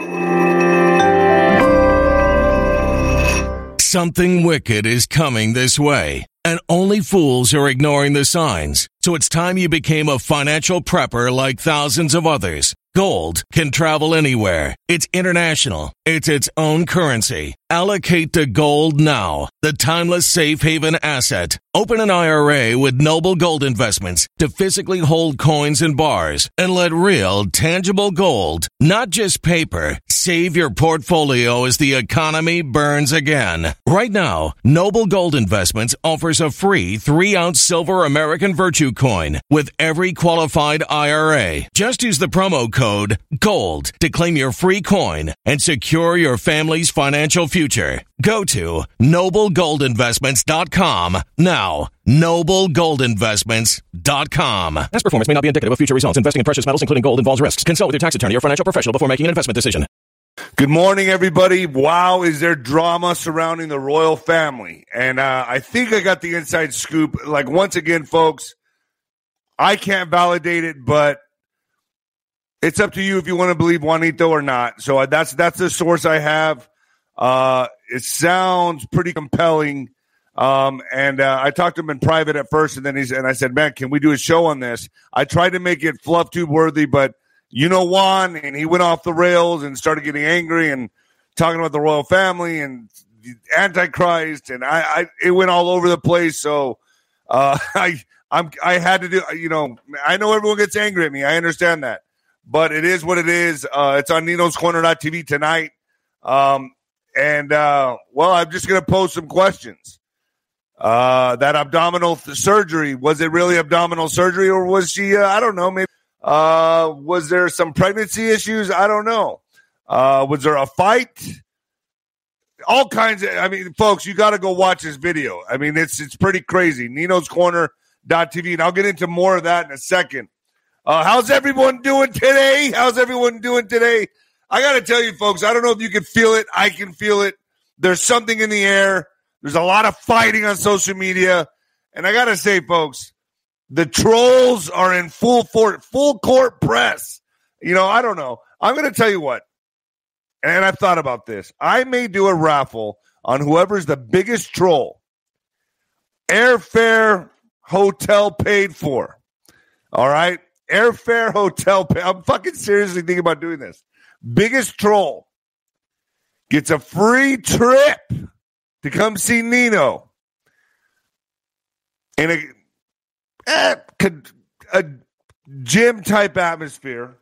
Something wicked is coming this way, and only fools are ignoring the signs. So it's time you became a financial prepper like thousands of others. Gold can travel anywhere. It's international. It's its own currency. Allocate to gold now, the timeless safe haven asset. Open an IRA with Noble Gold Investments to physically hold coins and bars and let real, tangible gold, not just paper, save your portfolio as the economy burns again. Right now, Noble Gold Investments offers a free 3-ounce silver American Virtue coin with every qualified IRA. Just use the promo code GOLD to claim your free coin and secure your family's financial future. Go to noblegoldinvestments.com now. noblegoldinvestments.com. Past performance may not be indicative of future results. Investing in precious metals, including gold, involves risks. Consult with your tax attorney or financial professional before making an investment decision. Good morning, everybody. Wow, is there drama surrounding the royal family? And I think I got the inside scoop. Like, once again, folks, I can't validate it, but it's up to you if you want to believe Juanito or not. So that's the source I have. It sounds pretty compelling. I talked to him in private at first, and then I said, man, can we do a show on this? I tried to make it fluff tube worthy, but you know Juan, and he went off the rails and started getting angry and talking about the royal family and the Antichrist, and it went all over the place. So I had to do, I know everyone gets angry at me. I understand that, but it is what it is. It's on Nino'sCorner.tv tonight. I'm just going to pose some questions. That abdominal surgery, was it really abdominal surgery, or was she, I don't know, maybe, was there some pregnancy issues? I don't know. Was there a fight? All kinds of, folks, you got to go watch this video. It's pretty crazy. Nino'sCorner.tv, and I'll get into more of that in a second. How's everyone doing today? I got to tell you, folks, I don't know if you can feel it. I can feel it. There's something in the air. There's a lot of fighting on social media. And I got to say, folks, the trolls are in full court press. I don't know. I'm going to tell you what, and I've thought about this. I may do a raffle on whoever's the biggest troll. Airfare, hotel paid for. All right? Airfare, hotel paid. I'm fucking seriously thinking about doing this. Biggest troll gets a free trip to come see Nino in a gym-type atmosphere.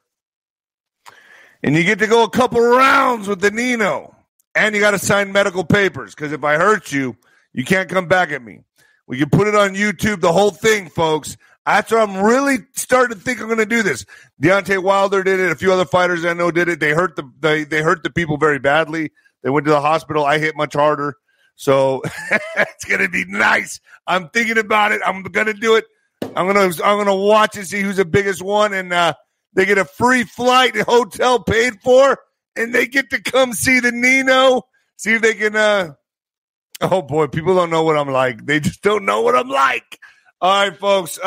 And you get to go a couple rounds with the Nino. And you got to sign medical papers, because if I hurt you, you can't come back at me. We can put it on YouTube, the whole thing, folks. That's where I'm really starting to think I'm going to do this. Deontay Wilder did it. A few other fighters I know did it. They hurt the people very badly. They went to the hospital. I hit much harder. So it's going to be nice. I'm thinking about it. I'm going to do it. I'm going to watch and see who's the biggest one. And they get a free flight and hotel paid for. And they get to come see the Nino. See if they can. Oh, boy. People don't know what I'm like. They just don't know what I'm like. All right, folks.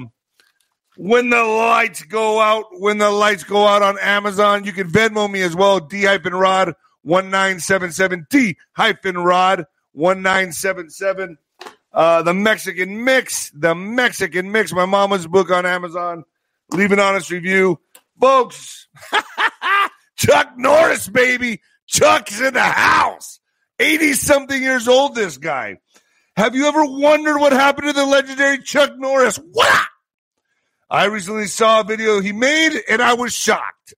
When the lights go out on Amazon, you can Venmo me as well. D-Rod 1977. D-Rod 1977. The Mexican Mix. My mama's book on Amazon. Leave an honest review. Folks, Chuck Norris, baby. Chuck's in the house. 80-something years old, this guy. Have you ever wondered what happened to the legendary Chuck Norris? What? I recently saw a video he made, and I was shocked.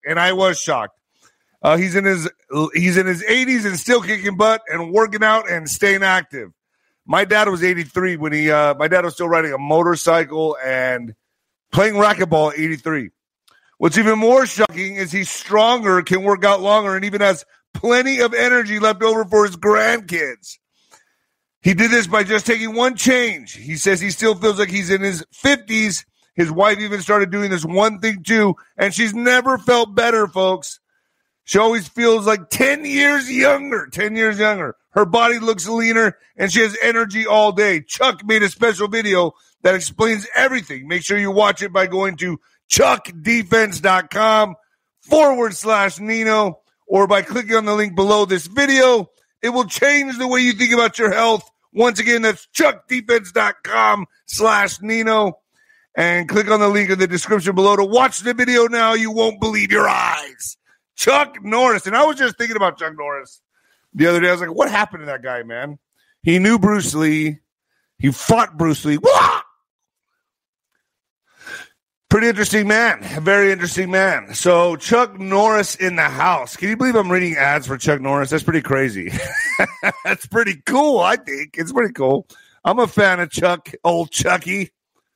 He's in his 80s and still kicking butt and working out and staying active. My dad was 83 when my dad was still riding a motorcycle and playing racquetball at 83. What's even more shocking is he's stronger, can work out longer, and even has plenty of energy left over for his grandkids. He did this by just taking one change. He says he still feels like he's in his 50s. His wife even started doing this one thing too, and she's never felt better, folks. She always feels like 10 years younger. Her body looks leaner, and she has energy all day. Chuck made a special video that explains everything. Make sure you watch it by going to chuckdefense.com/Nino, or by clicking on the link below this video. It will change the way you think about your health. Once again, that's chuckdefense.com/Nino. And click on the link in the description below to watch the video now. You won't believe your eyes. Chuck Norris. And I was just thinking about Chuck Norris the other day. I was like, what happened to that guy, man? He knew Bruce Lee. He fought Bruce Lee. Wah! Pretty interesting man. A very interesting man. So Chuck Norris in the house. Can you believe I'm reading ads for Chuck Norris? That's pretty crazy. That's pretty cool, I think. It's pretty cool. I'm a fan of Chuck, old Chucky.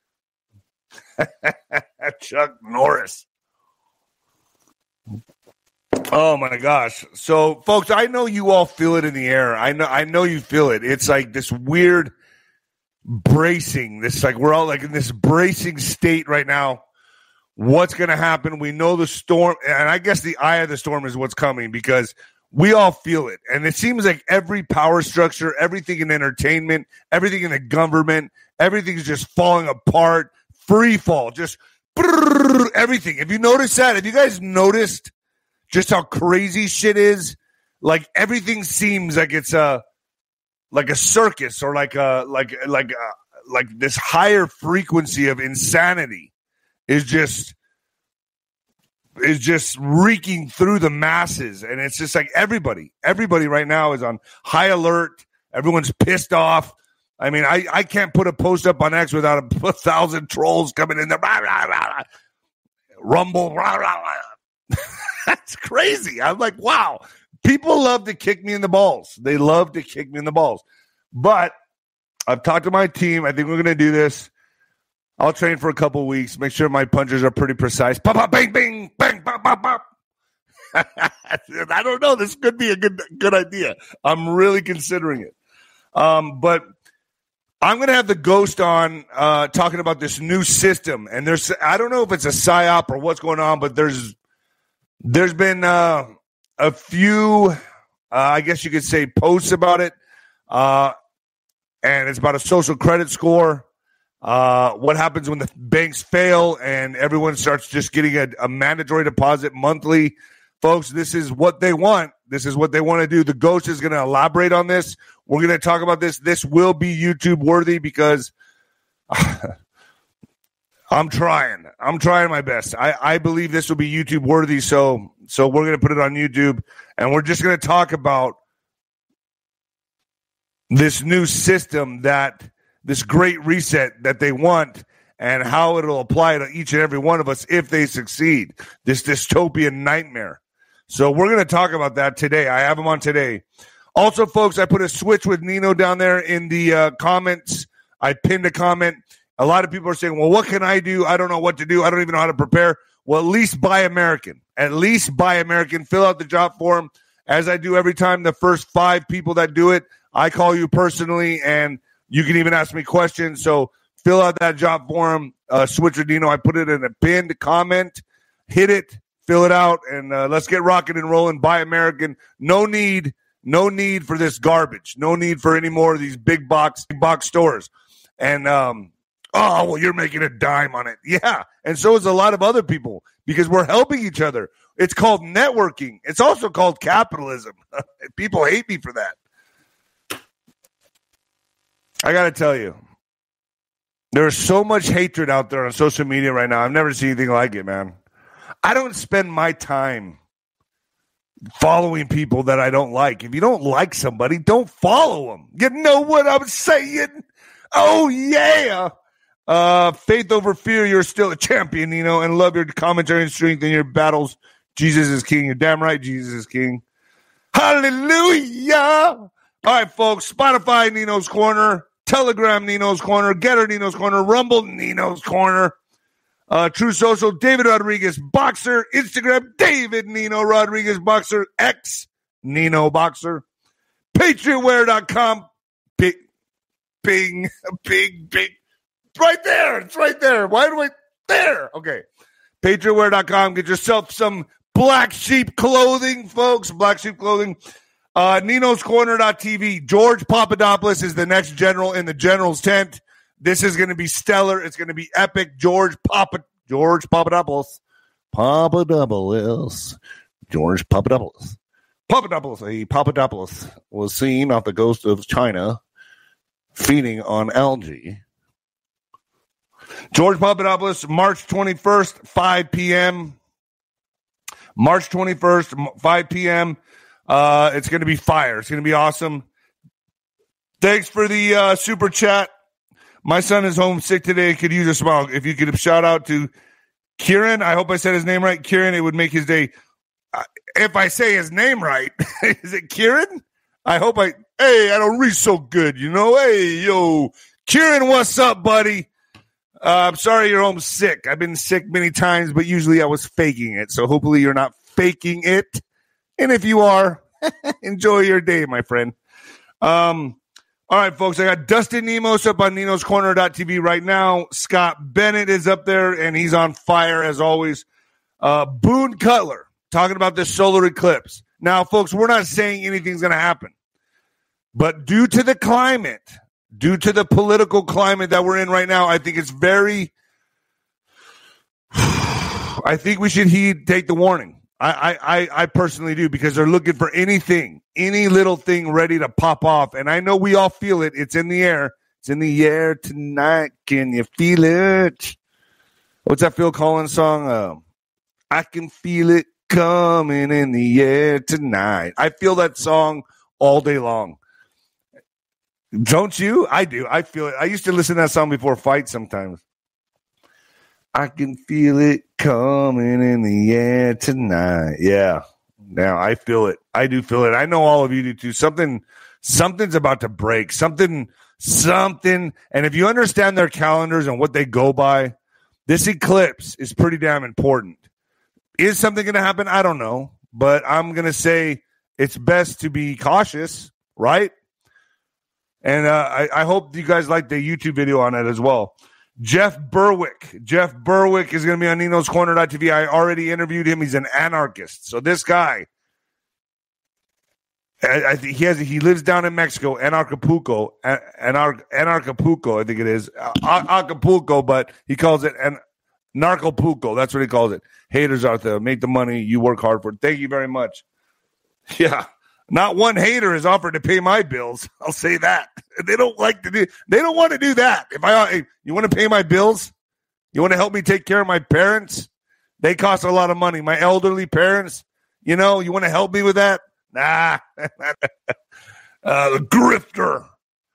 Chuck Norris. Oh my gosh. So folks, I know you all feel it in the air. I know you feel it. It's like this weird bracing. This like we're all like in this bracing state right now. What's going to happen? We know the storm, and I guess the eye of the storm is what's coming because we all feel it. And it seems like every power structure, everything in entertainment, everything in the government, everything's just falling apart. Free fall, just everything. If you notice that, if you guys noticed just how crazy shit is, like everything seems like it's like a circus or like this higher frequency of insanity is just reeking through the masses. And it's just like everybody right now is on high alert. Everyone's pissed off. I mean, I can't put a post up on X without 1,000 trolls coming in there. Blah, blah, blah. Rumble. Blah, blah, blah. That's crazy. I'm like, wow. People love to kick me in the balls. They love to kick me in the balls. But I've talked to my team. I think we're going to do this. I'll train for a couple of weeks. Make sure my punches are pretty precise. Pop, pop, bang, bang, bang, pop, pop, pop. I don't know. This could be a good idea. I'm really considering it. But I'm going to have the Ghost on talking about this new system. And I don't know if it's a psyop or what's going on, but there's been a few, I guess you could say, posts about it. And it's about a social credit score. What happens when the banks fail and everyone starts just getting a mandatory deposit monthly. Folks, this is what they want. This is what they want to do. The Ghost is going to elaborate on this. We're going to talk about this. This will be YouTube worthy because I'm trying my best. I believe this will be YouTube worthy. So we're going to put it on YouTube and we're just going to talk about this new system this great reset that they want and how it'll apply to each and every one of us if they succeed. This dystopian nightmare. So we're going to talk about that today. I have them on today. Also, folks, I put a switch with Nino down there in the comments. I pinned a comment. A lot of people are saying, well, what can I do? I don't know what to do. I don't even know how to prepare. Well, at least buy American. At least buy American. Fill out the job form. As I do every time, the first 5 people that do it, I call you personally, and you can even ask me questions. So fill out that job form. Switch with Nino. I put it in a pinned comment. Hit it. Fill it out, and let's get rocking and rolling. Buy American. No need for this garbage. No need for any more of these big box stores. And, well, you're making a dime on it. Yeah, and so is a lot of other people because we're helping each other. It's called networking. It's also called capitalism. People hate me for that. I got to tell you, there's so much hatred out there on social media right now. I've never seen anything like it, man. I don't spend my time following people that I don't like. If you don't like somebody, don't follow them. You know what I'm saying? Oh, yeah. Faith over fear, you're still a champion, Nino, and love your commentary and strength in your battles. Jesus is king. You're damn right Jesus is king. Hallelujah. All right, folks. Spotify, Nino's Corner. Telegram, Nino's Corner. Getter, Nino's Corner. Rumble, Nino's Corner. True Social, David Rodriguez Boxer. Instagram, David Nino Rodriguez Boxer. X, Nino Boxer. PatriotWare.com. Bing. Right there. It's right there. Why do I? There. Okay. PatriotWare.com. Get yourself some Black Sheep clothing, folks. Black Sheep clothing. Nino's Corner.tv. George Papadopoulos is the next general in the general's tent. This is going to be stellar. It's going to be epic. George Papadopoulos. George Papadopoulos. Papadopoulos was seen off the coast of China feeding on algae. George Papadopoulos, March 21st, 5 p.m. March 21st, 5 p.m. It's going to be fire. It's going to be awesome. Thanks for the super chat. My son is homesick today. Could use a smile. If you could shout out to Kieran, I hope I said his name right. Kieran, it would make his day. If I say his name right, is it Kieran? I don't read so good, you know. Hey, yo, Kieran, what's up, buddy? I'm sorry you're homesick. I've been sick many times, but usually I was faking it. So hopefully you're not faking it. And if you are, enjoy your day, my friend. All right, folks, I got Dustin Nemos up on ninoscorner.tv right now. Scott Bennett is up there, and he's on fire as always. Boone Cutler talking about this solar eclipse. Now, folks, we're not saying anything's going to happen. But due to the climate, due to the political climate that we're in right now, I think it's I think we should take the warning. I personally do, because they're looking for anything, any little thing ready to pop off. And I know we all feel it. It's in the air. It's in the air tonight. Can you feel it? What's that Phil Collins song? I can feel it coming in the air tonight. I feel that song all day long. Don't you? I do. I feel it. I used to listen to that song before fights sometimes. I can feel it coming in the air tonight. Yeah. Now I feel it. I do feel it. I know all of you do too. Something's about to break. Something. And if you understand their calendars and what they go by, this eclipse is pretty damn important. Is something going to happen? I don't know. But I'm going to say it's best to be cautious, right? And I hope you guys like the YouTube video on it as well. Jeff Berwick is going to be on ninoscorner.tv. I already interviewed him. He's an anarchist. So this guy, I think he lives down in Mexico, Anarcapulco, I think it is. Acapulco, but he calls it Narcopulco. That's what he calls it. Haters out there, make the money you work hard for. Thank you very much. Yeah. Not one hater is offered to pay my bills. I'll say that. They don't want to do that. You want to pay my bills? You want to help me take care of my parents? They cost a lot of money. My elderly parents, you want to help me with that? Nah. The grifter.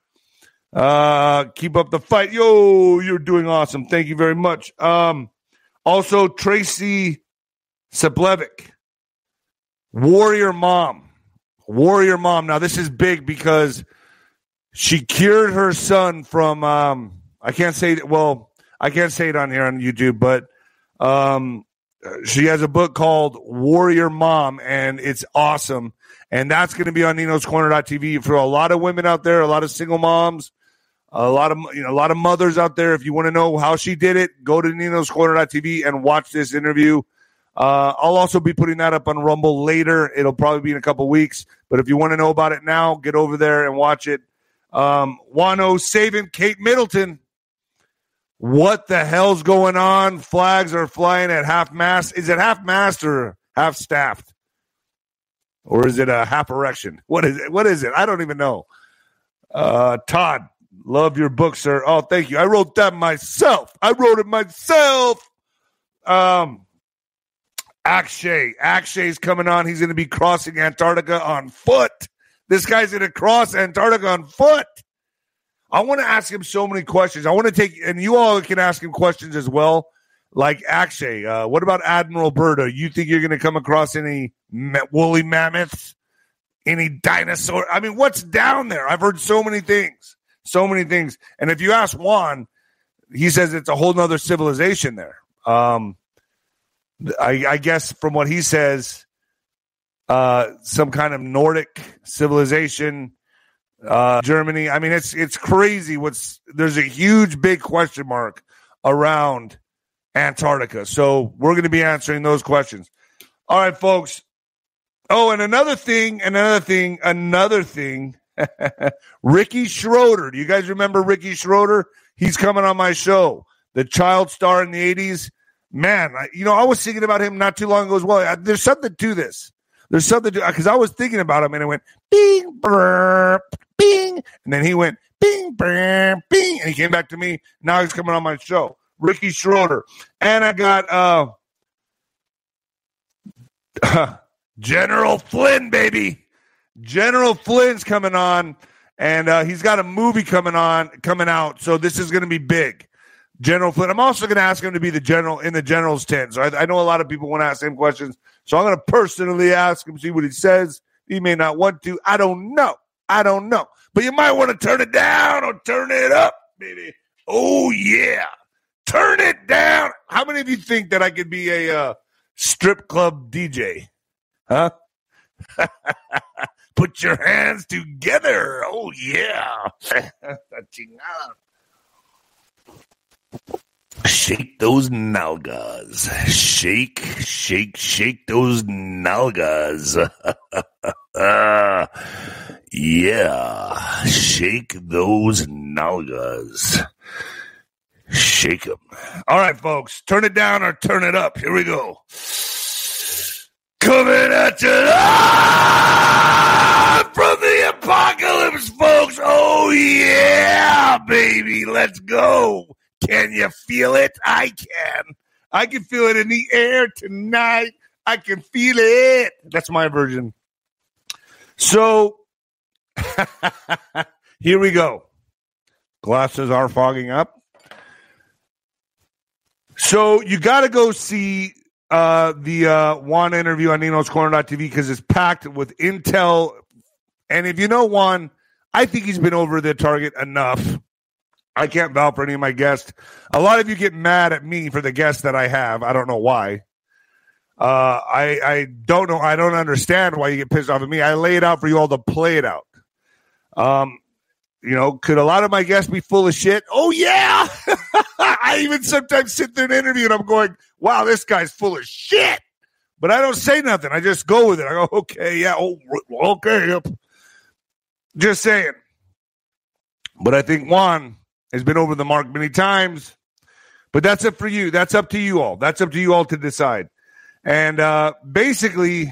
Keep up the fight. Yo, you're doing awesome. Thank you very much. Also, Tracy Seplevic, Warrior Mom. Now, this is big because she cured her son from, I can't say it on here on YouTube, but she has a book called Warrior Mom, and it's awesome. And that's going to be on ninoscorner.tv for a lot of women out there, a lot of single moms, a lot of mothers out there. If you want to know how she did it, go to ninoscorner.tv and watch this interview. I'll also be putting that up on Rumble later. It'll probably be in a couple weeks. But if you want to know about it now, get over there and watch it. Wano saving Kate Middleton. What the hell's going on? Flags are flying at half-mast. Is it half-mast or half-staffed? Or is it a half erection? What is it? I don't even know. Todd, love your book, sir. Oh, thank you. I wrote that myself. Akshay's coming on. He's going to be crossing Antarctica on foot. This guy's going to cross Antarctica on foot. I want to ask him so many questions. And you all can ask him questions as well. Like Akshay, what about Admiral Byrd? You think you're going to come across any woolly mammoths? Any dinosaur? I mean, what's down there? I've heard so many things. And if you ask Juan, he says it's a whole nother civilization there. I guess from what he says, some kind of Nordic civilization, Germany. I mean, it's crazy. There's a huge, big question mark around Antarctica. So we're going to be answering those questions. All right, folks. Oh, and another thing. Ricky Schroeder. Do you guys remember Ricky Schroeder? He's coming on my show. The child star in the 80s. Man, I was thinking about him not too long ago as well. There's something to this. There's something to, because I was thinking about him and it went bing, burp, bing. And then he went bing, burp, bing. And he came back to me. Now he's coming on my show. Ricky Schroeder. And I got General Flynn, baby. General Flynn's coming on. And he's got a movie coming out. So this is going to be big. General Flynn. I'm also going to ask him to be the general in the general's tent. So I know a lot of people want to ask him questions. So I'm going to personally ask him, see what he says. He may not want to. I don't know. But you might want to turn it down or turn it up, baby. Oh, yeah. Turn it down. How many of you think that I could be a strip club DJ? Huh? Put your hands together. Oh, yeah. Shake those nalgas. Shake those nalgas. Yeah. Shake those nalgas. Shake them. All right, folks. Turn it down or turn it up. Here we go. Coming at you from the apocalypse, folks. Oh, yeah, baby. Let's go. Can you feel it? I can. I can feel it in the air tonight. I can feel it. That's my version. So, here we go. Glasses are fogging up. So, you got to go see the Juan interview on Nino'sCorner.tv because it's packed with intel. And if you know Juan, I think he's been over the target enough. I can't vouch for any of my guests. A lot of you get mad at me for the guests that I have. I don't know why. I don't know. I don't understand why you get pissed off at me. I lay it out for you all to play it out. Could a lot of my guests be full of shit? Oh, yeah. I even sometimes sit there in an interview and I'm going, wow, this guy's full of shit. But I don't say nothing. I just go with it. I go, okay, yeah, okay. Yep. Just saying. But I think Juan has been over the mark many times. But that's up for you. That's up to you all. That's up to you all to decide. And basically,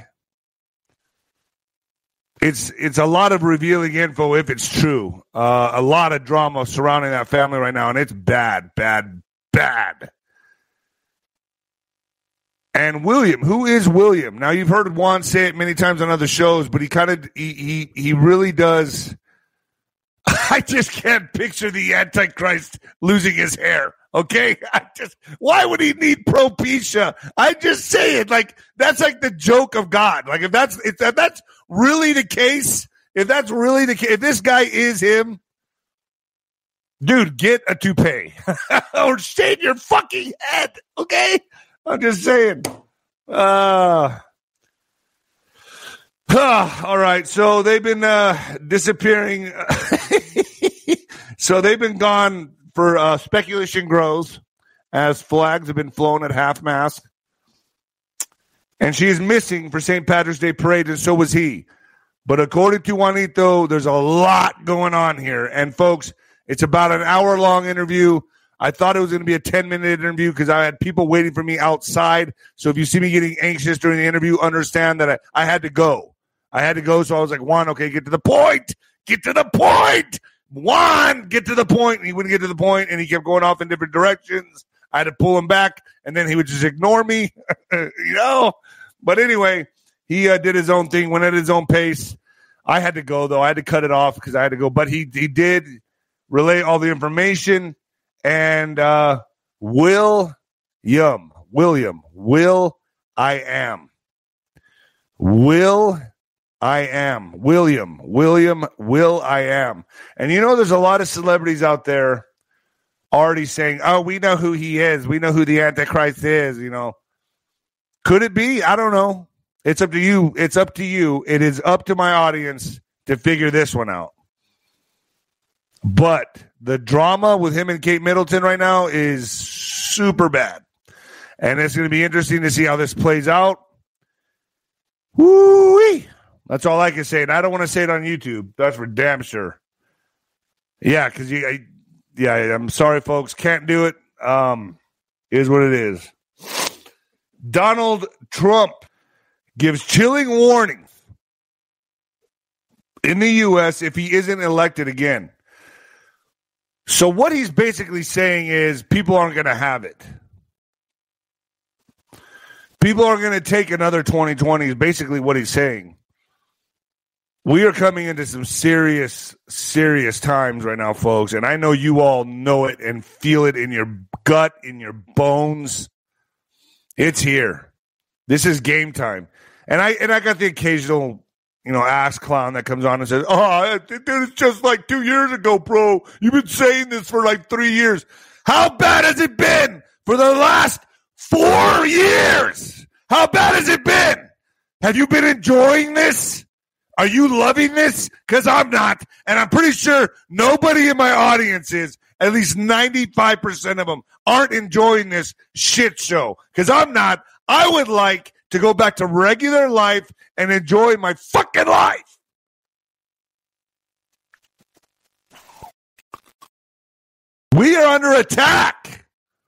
it's a lot of revealing info if it's true. A lot of drama surrounding that family right now, and it's bad. And William, who is William? Now, you've heard Juan say it many times on other shows, but he really does. I just can't picture the Antichrist losing his hair. Okay, why would he need Propecia? I just say it like that's like the joke of God. Like if that's really the case, if this guy is him, dude, get a toupee or shave your fucking head. Okay, I'm just saying. All right, so they've been disappearing. So they've been gone for speculation grows as flags have been flown at half-mast. And she is missing for St. Patrick's Day Parade, and so was he. But according to Juanito, there's a lot going on here. And, folks, it's about an hour-long interview. I thought it was going to be a 10-minute interview because I had people waiting for me outside. So if you see me getting anxious during the interview, understand that I had to go. So I was like, Juan, okay, get to the point. Get to the point. Juan, get to the point. And he wouldn't get to the point, and he kept going off in different directions. I had to pull him back, and then he would just ignore me, But anyway, he did his own thing, went at his own pace. I had to go, though. I had to cut it off because I had to go. But he did relay all the information. And Will I am. And there's a lot of celebrities out there already saying, oh, we know who he is. We know who the Antichrist is, Could it be? I don't know. It's up to you. It is up to my audience to figure this one out. But the drama with him and Kate Middleton right now is super bad. And it's going to be interesting to see how this plays out. Woo-wee. That's all I can say. And I don't want to say it on YouTube. That's for damn sure. Yeah, because I'm sorry, folks. Can't do it. Is what it is. Donald Trump gives chilling warnings in the U.S. if he isn't elected again. So what he's basically saying is people aren't going to have it. People are going to take another 2020 is basically what he's saying. We are coming into some serious, serious times right now, folks. And I know you all know it and feel it in your gut, in your bones. It's here. This is game time. And I got the occasional, ass clown that comes on and says, "Oh, dude, it's just like 2 years ago, bro. You've been saying this for like 3 years." How bad has it been for the last 4 years? How bad has it been? Have you been enjoying this? Are you loving this? Because I'm not. And I'm pretty sure nobody in my audience is. At least 95% of them aren't enjoying this shit show. Because I'm not. I would like to go back to regular life and enjoy my fucking life. We are under attack.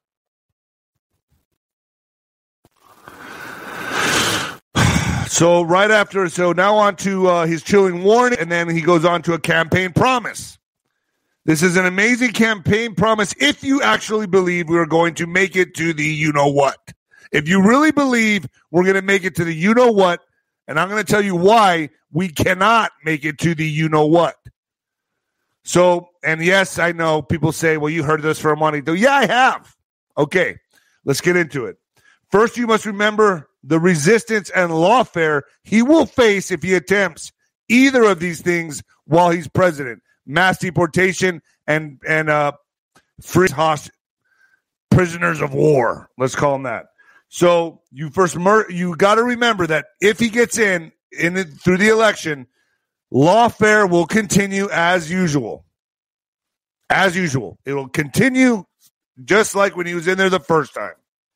So now on to his chilling warning, and then he goes on to a campaign promise. This is an amazing campaign promise if you actually believe we are going to make it to the you-know-what. If you really believe we're going to make it to the you-know-what, and I'm going to tell you why we cannot make it to the you-know-what. So, and yes, I know people say, well, you heard this from Monty. Yeah, I have. Okay, let's get into it. First, you must remember the resistance and lawfare he will face if he attempts either of these things while he's president. Mass deportation and free hostage prisoners of war. Let's call them that. So you got to remember that if he gets in through the election, lawfare will continue as usual. As usual. It will continue just like when he was in there the first time.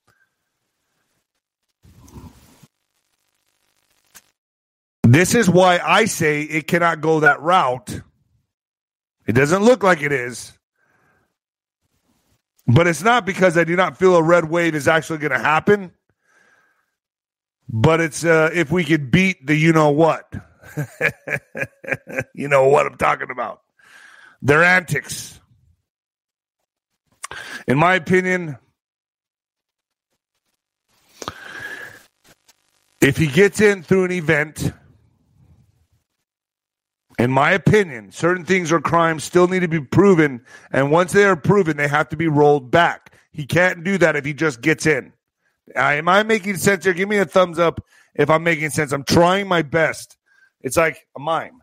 This is why I say it cannot go that route. It doesn't look like it is. But it's not because I do not feel a red wave is actually going to happen. But it's if we could beat the you-know-what. You know what I'm talking about. Their antics. In my opinion, if he gets in through an event, in my opinion, certain things or crimes still need to be proven, and once they are proven, they have to be rolled back. He can't do that if he just gets in. Am I making sense here? Give me a thumbs up if I'm making sense. I'm trying my best. It's like a mime.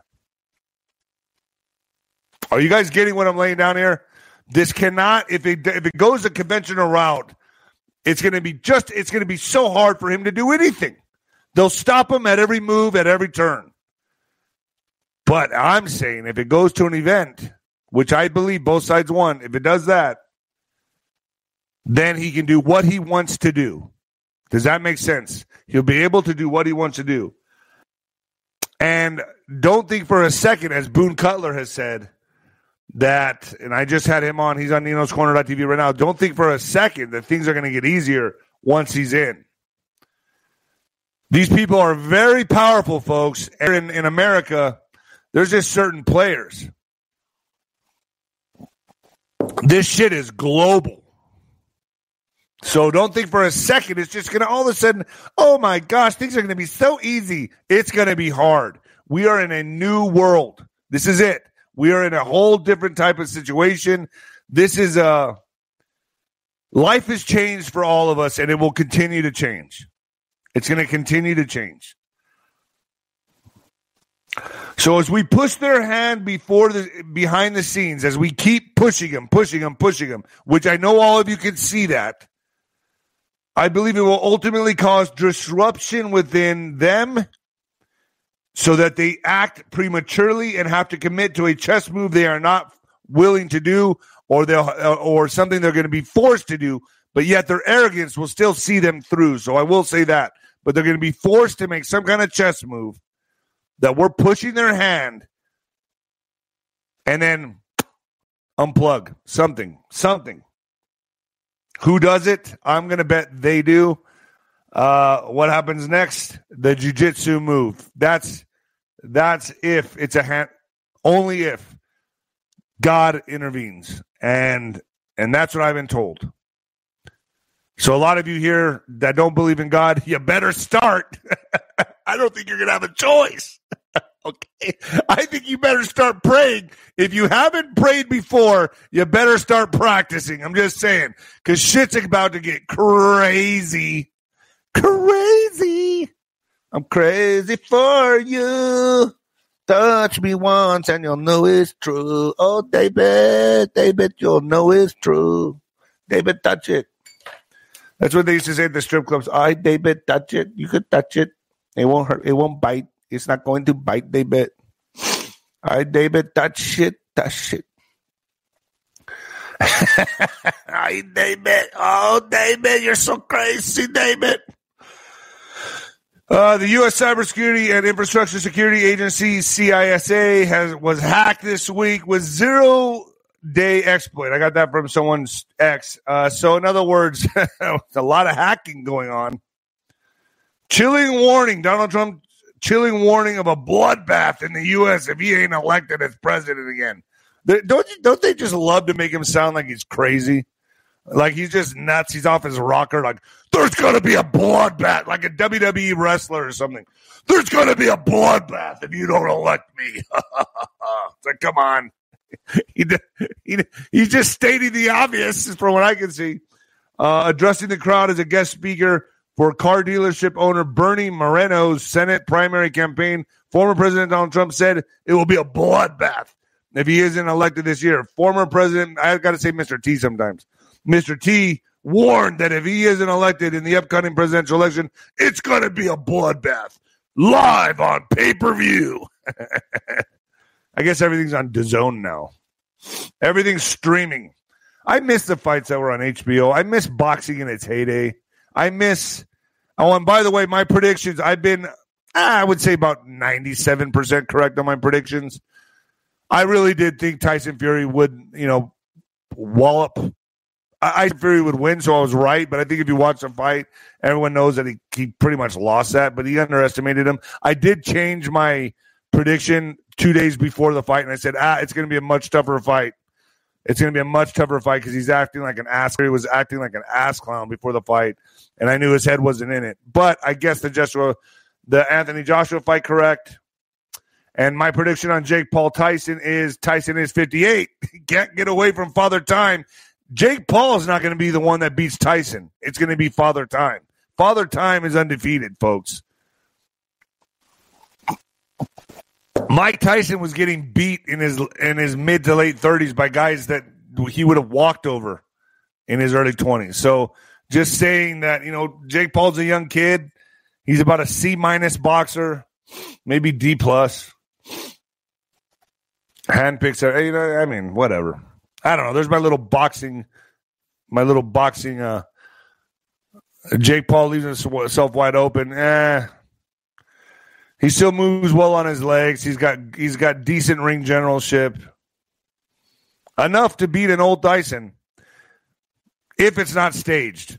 Are you guys getting what I'm laying down here? This cannot, if it goes a conventional route, it's going to be so hard for him to do anything. They'll stop him at every move, at every turn. But I'm saying if it goes to an event, which I believe both sides want, if it does that, then he can do what he wants to do. Does that make sense? He'll be able to do what he wants to do. And don't think for a second, as Boone Cutler has said, that, and I just had him on, he's on Nino's Corner.tv right now, don't think for a second that things are going to get easier once he's in. These people are very powerful, folks. In America, there's just certain players. This shit is global. So don't think for a second it's just going to all of a sudden, oh my gosh, things are going to be so easy. It's going to be hard. We are in a new world. This is it. We are in a whole different type of situation. This is life has changed for all of us, and it will continue to change. It's going to continue to change. So as we push their hand behind the scenes, as we keep pushing them, which I know all of you can see that, I believe it will ultimately cause disruption within them so that they act prematurely and have to commit to a chess move they are not willing to do, or something they're going to be forced to do, but yet their arrogance will still see them through. So I will say that. But they're going to be forced to make some kind of chess move that we're pushing their hand and then unplug something. Who does it? I'm going to bet they do. What happens next? The jiu-jitsu move. That's if it's a hand, only if God intervenes. And that's what I've been told. So a lot of you here that don't believe in God, you better start. I don't think you're going to have a choice. Okay. I think you better start praying. If you haven't prayed before, you better start practicing. I'm just saying, because shit's about to get crazy. Crazy. I'm crazy for you. Touch me once and you'll know it's true. Oh, David, you'll know it's true. David, touch it. That's what they used to say at the strip clubs. All right, David, touch it. You could touch it. It won't hurt. It won't bite. It's not going to bite, David. All right, David, touch it. Touch it. All right, David. Oh, David, you're so crazy, David. The U.S. Cybersecurity and Infrastructure Security Agency, CISA, was hacked this week with zero-day exploit. I got that from someone's ex. So, in other words, a lot of hacking going on. Chilling warning. Donald Trump, chilling warning of a bloodbath in the U.S. if he ain't elected as president again. Don't they just love to make him sound like he's crazy? Like he's just nuts. He's off his rocker. Like, there's going to be a bloodbath, like a WWE wrestler or something. There's going to be a bloodbath if you don't elect me. It's like, come on. He's just stating the obvious from what I can see. Addressing the crowd as a guest speaker for car dealership owner Bernie Moreno's Senate primary campaign, former President Donald Trump said it will be a bloodbath if he isn't elected this year. Former President, I've got to say Mr. T sometimes. Mr. T warned that if he isn't elected in the upcoming presidential election, it's going to be a bloodbath. Live on pay-per-view. I guess everything's on DAZN now. Everything's streaming. I miss the fights that were on HBO. I miss boxing in its heyday. And by the way, my predictions, I've been, I would say about 97% correct on my predictions. I really did think Tyson Fury would, wallop. Fury would win, so I was right. But I think if you watch the fight, everyone knows that he pretty much lost that, but he underestimated him. I did change my prediction 2 days before the fight, and I said, it's going to be a much tougher fight. It's going to be a much tougher fight because he's acting like an ass. He was acting like an ass clown before the fight, and I knew his head wasn't in it. But I guess the Anthony Joshua fight correct. And my prediction on Jake Paul Tyson is 58. He can't get away from Father Time. Jake Paul is not going to be the one that beats Tyson. It's going to be Father Time. Father Time is undefeated, folks. Mike Tyson was getting beat in his mid to late 30s by guys that he would have walked over in his early 20s. So just saying that, Jake Paul's a young kid. He's about a C- boxer, maybe D+. Handpicks are, whatever. I don't know. There's my little boxing. Jake Paul leaves himself wide open. He still moves well on his legs. He's got decent ring generalship. Enough to beat an old Tyson. If it's not staged.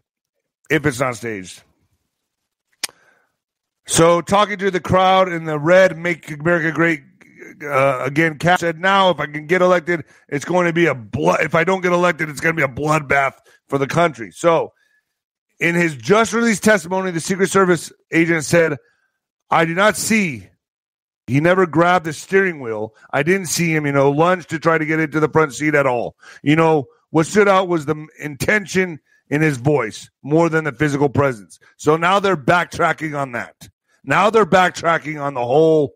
So talking to the crowd in the red Make America Great Again, Cap said, now if I can get elected, it's going to be if I don't get elected, it's going to be a bloodbath for the country. So in his just released testimony, the Secret Service agent said, I did not see. He never grabbed the steering wheel. I didn't see him, lunge to try to get into the front seat at all. What stood out was the intention in his voice more than the physical presence. So now they're backtracking on that. Now they're backtracking on the whole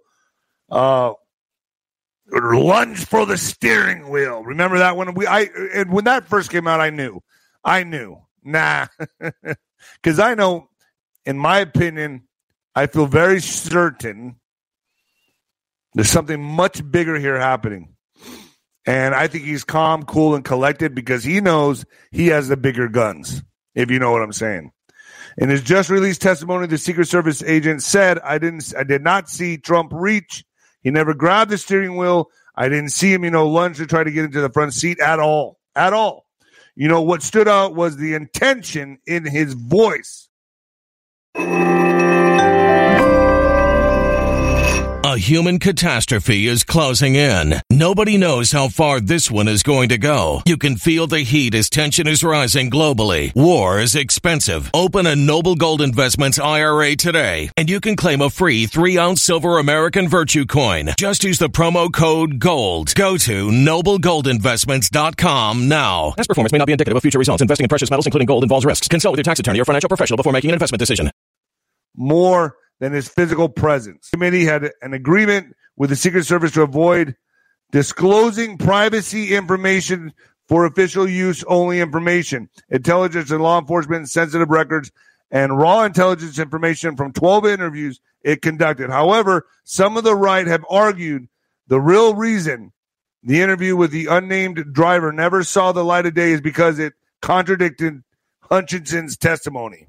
lunge for the steering wheel. Remember that when when that first came out, I knew. Nah, because I know, in my opinion, I feel very certain there's something much bigger here happening. And I think he's calm, cool, and collected because he knows he has the bigger guns, if you know what I'm saying. In his just released testimony, the Secret Service agent said, I did not see Trump reach. He never grabbed the steering wheel. I didn't see him, lunge to try to get into the front seat at all. At all. What stood out was the intention in his voice. A human catastrophe is closing in. Nobody knows how far this one is going to go. You can feel the heat as tension is rising globally. War is expensive. Open a Noble Gold Investments IRA today, and you can claim a free 3-ounce silver American Virtue coin. Just use the promo code GOLD. Go to noblegoldinvestments.com now. Past performance may not be indicative of future results. Investing in precious metals, including gold, involves risks. Consult with your tax attorney or financial professional before making an investment decision. More than his physical presence. The committee had an agreement with the Secret Service to avoid disclosing privacy information for official use only information, intelligence and law enforcement sensitive records, and raw intelligence information from 12 interviews it conducted. However, some of the right have argued the real reason the interview with the unnamed driver never saw the light of day is because it contradicted Hutchinson's testimony.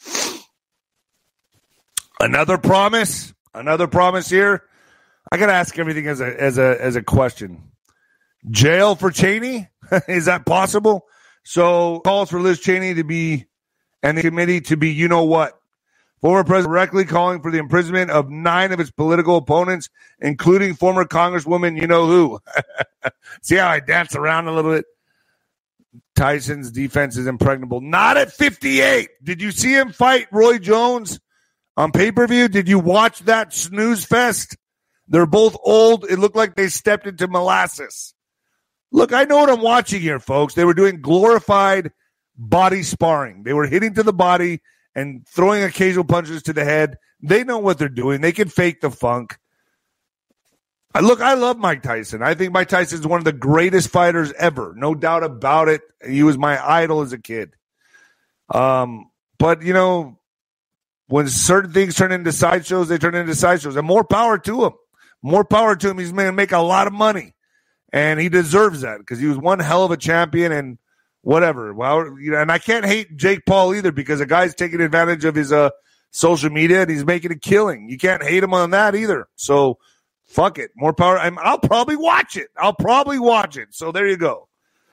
Another promise here. I got to ask everything as a question. Jail for Cheney? Is that possible? So calls for Liz Cheney to be, and the committee to be, you know what? Former president directly calling for the imprisonment of 9 of its political opponents, including former Congresswoman, you know who. See how I dance around a little bit? Tyson's defense is impregnable. Not at 58. Did you see him fight Roy Jones on pay-per-view? Did you watch that snooze fest? They're both old. It looked like they stepped into molasses. Look, I know what I'm watching here, folks. They were doing glorified body sparring. They were hitting to the body and throwing occasional punches to the head. They know what they're doing. They can fake the funk. I love Mike Tyson. I think Mike Tyson is one of the greatest fighters ever. No doubt about it. He was my idol as a kid. But, you know, when certain things turn into sideshows, they turn into sideshows. And more power to him. More power to him. He's going to make a lot of money. And he deserves that because he was one hell of a champion and whatever. Well, you know, and I can't hate Jake Paul either because the guy's taking advantage of his social media and he's making a killing. You can't hate him on that either. So fuck it. More power. I'll probably watch it. So there you go.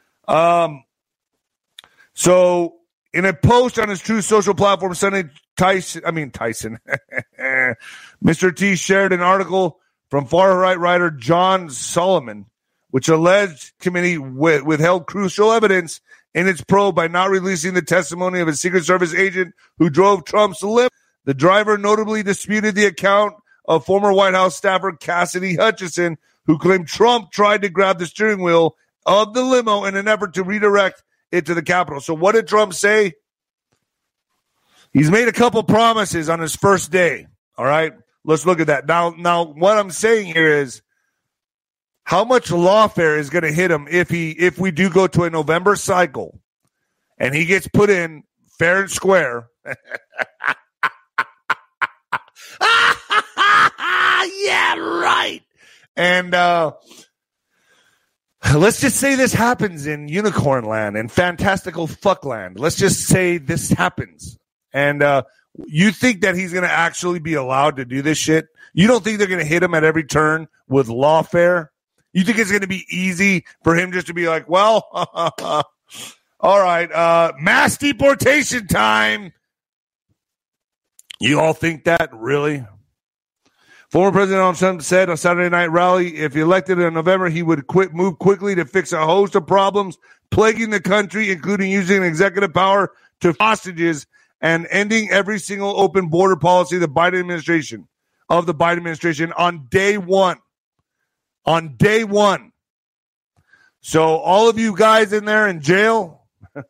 So in a post on his Truth Social platform Sunday, Tyson, Mr. T shared an article from far-right writer John Solomon, which alleged committee withheld crucial evidence in its probe by not releasing the testimony of a Secret Service agent who drove Trump's limo. The driver notably disputed the account of former White House staffer Cassidy Hutchinson, who claimed Trump tried to grab the steering wheel of the limo in an effort to redirect it to the Capitol. So what did Trump say? He's made a couple promises on his first day. All right, let's look at that. Now, what I'm saying here is how much lawfare is going to hit him if we do go to a November cycle and he gets put in fair and square. Yeah, right. And let's just say this happens in Unicorn Land and Fantastical Fuckland. Let's just say this happens. And you think that he's going to actually be allowed to do this shit? You don't think they're going to hit him at every turn with lawfare? You think it's going to be easy for him just to be like, well, all right, mass deportation time. You all think that? Really? Former President Donald Trump said on Saturday Night Rally, if elected in November, he would move quickly to fix a host of problems plaguing the country, including using executive power to hostages and ending every single open border policy of the Biden administration on day one. On day one. So all of you guys in there in jail,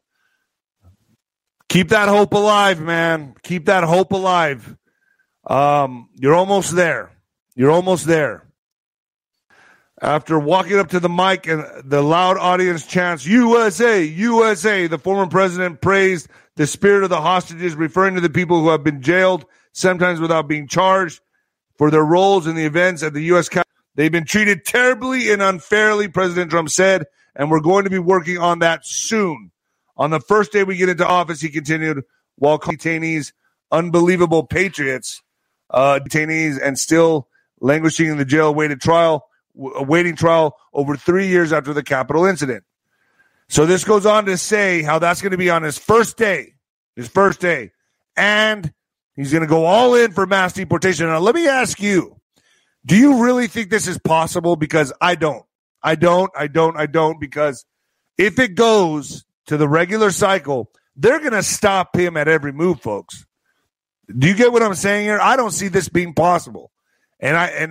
keep that hope alive, man. Keep that hope alive. You're almost there. You're almost there. After walking up to the mic and the loud audience chants, USA, USA, the former president praised the spirit of the hostages, referring to the people who have been jailed, sometimes without being charged, for their roles in the events at the U.S. Capitol. They've been treated terribly and unfairly, President Trump said, and we're going to be working on that soon. On the first day we get into office, he continued, while detainees unbelievable patriots, detainees and still languishing in the jail, awaiting trial over 3 years after the Capitol incident. So this goes on to say how that's going to be on his first day, and He's going to go all in for mass deportation. Now, let me ask you, do you really think this is possible? Because I don't. Because if it goes to the regular cycle, they're going to stop him at every move, folks. Do you get what I'm saying here? I don't see this being possible. And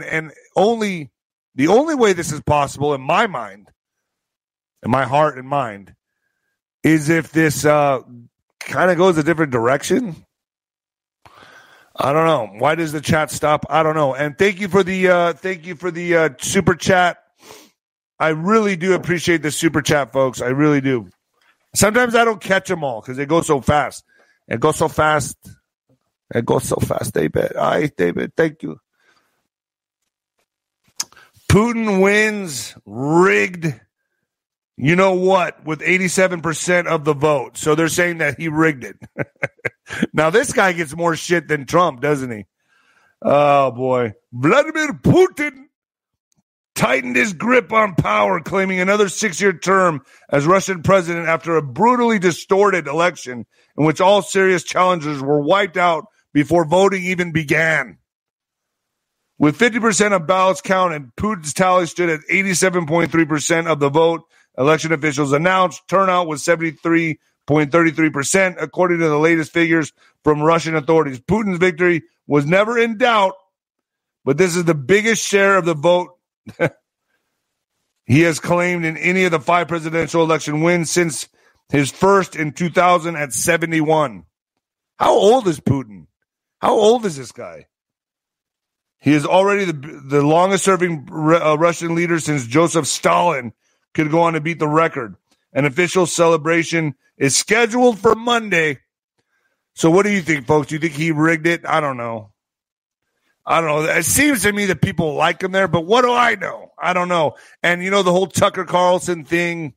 the only way this is possible in my mind, in my heart and mind, is if this kind of goes a different direction. I don't know. Why does the chat stop? I don't know. And thank you for the super chat. I really do appreciate the super chat, folks. I really do. Sometimes I don't catch them all because they go so fast. It goes so fast, David. David, thank you. Putin wins, rigged, you know what, with 87% of the vote. So they're saying that he rigged it. Now, this guy gets more shit than Trump, doesn't he? Oh, boy. Vladimir Putin tightened his grip on power, claiming another 6-year term as Russian president after a brutally distorted election in which all serious challengers were wiped out before voting even began. With 50% of ballots counted, Putin's tally stood at 87.3% of the vote. Election officials announced turnout was 73.33%, according to the latest figures from Russian authorities. Putin's victory was never in doubt, but this is the biggest share of the vote he has claimed in any of the 5 presidential election wins since his first in 2000 at 71. How old is Putin? How old is this guy? He is already the longest-serving Russian leader since Joseph Stalin could go on to beat the record. An official celebration is scheduled for Monday. So what do you think, folks? Do you think he rigged it? I don't know. It seems to me that people like him there, but what do I know? I don't know. And, you know, the whole Tucker Carlson thing,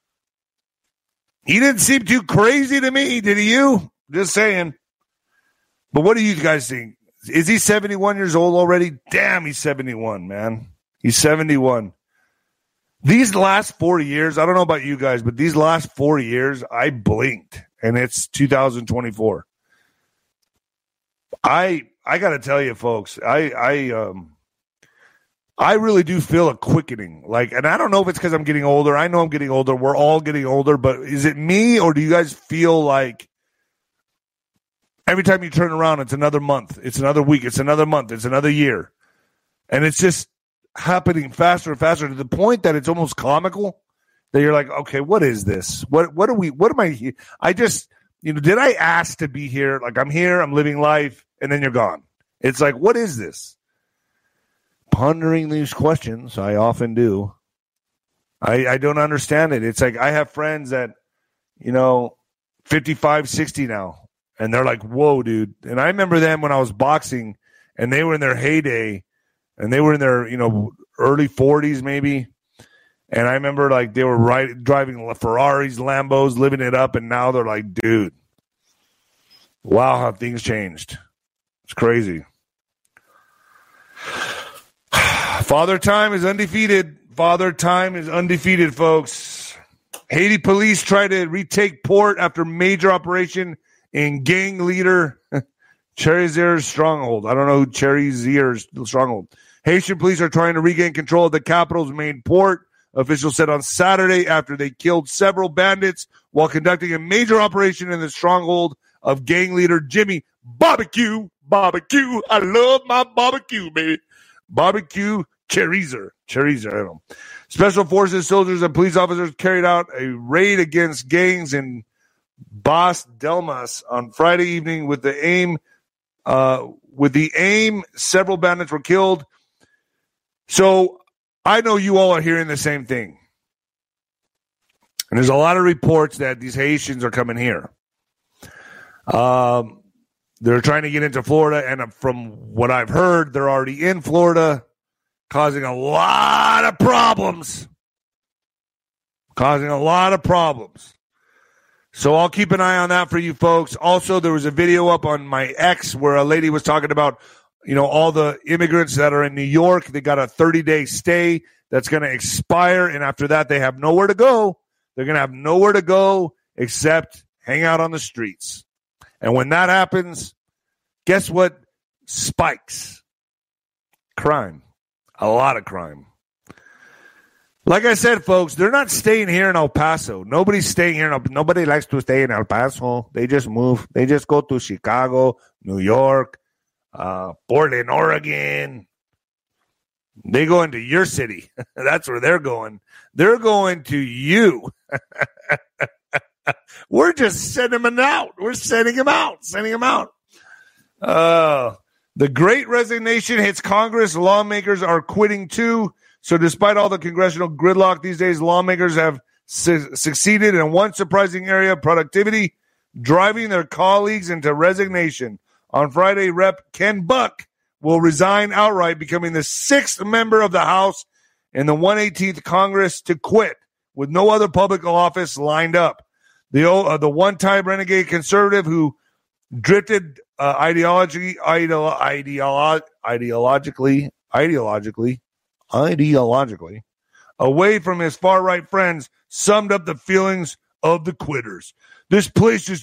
he didn't seem too crazy to me, did you? Just saying. But what do you guys think? Is he 71 years old already? Damn, he's 71, man. He's 71. These last 4 years, I don't know about you guys, but these last 4 years, I blinked, and it's 2024. I got to tell you, folks, I really do feel a quickening. And I don't know if it's because I'm getting older. I know I'm getting older. We're all getting older, but is it me, or do you guys feel like every time you turn around, it's another month, it's another week, it's another month, it's another year. And it's just happening faster and faster to the point that it's almost comical that you're like, okay, what is this? What am I here? I just, did I ask to be here? Like, I'm here, I'm living life, and then you're gone. It's like, what is this? Pondering these questions, I often do. I don't understand it. It's like I have friends that, 55, 60 now. And they're like, whoa, dude. And I remember them when I was boxing, and they were in their heyday, and they were in their, early 40s maybe. And I remember, they were driving Ferraris, Lambos, living it up, and now they're like, dude, wow, how things changed. It's crazy. Father Time is undefeated. Father Time is undefeated, folks. Haiti police try to retake port after major operation in gang leader Cherizier's stronghold. I don't know who Cherizier's stronghold. Haitian police are trying to regain control of the capital's main port, officials said on Saturday, after they killed several bandits while conducting a major operation in the stronghold of gang leader Jimmy Barbecue. I love my barbecue, baby. Barbecue Cherizier. I don't know. Special forces, soldiers, and police officers carried out a raid against gangs in Bas Delmas on Friday evening with the aim, several bandits were killed. So I know you all are hearing the same thing. And there's a lot of reports that these Haitians are coming here. They're trying to get into Florida, and from what I've heard, they're already in Florida, causing a lot of problems. So I'll keep an eye on that for you folks. Also, there was a video up on my X where a lady was talking about, all the immigrants that are in New York. They got a 30-day stay that's going to expire, and after that, they have nowhere to go. They're going to have nowhere to go except hang out on the streets. And when that happens, guess what spikes? Crime. A lot of crime. Like I said, folks, they're not staying here in El Paso. Nobody's staying here. Nobody likes to stay in El Paso. They just move. They just go to Chicago, New York, Portland, Oregon. They go into your city. That's where they're going. They're going to you. We're just sending them out. We're sending them out. The Great Resignation hits Congress. Lawmakers are quitting too. So despite all the congressional gridlock these days, lawmakers have succeeded in one surprising area, productivity, driving their colleagues into resignation. On Friday, Rep. Ken Buck will resign outright, becoming the sixth member of the House in the 118th Congress to quit, with no other public office lined up. The one-time renegade conservative who drifted ideologically away from his far-right friends summed up the feelings of the quitters. This place just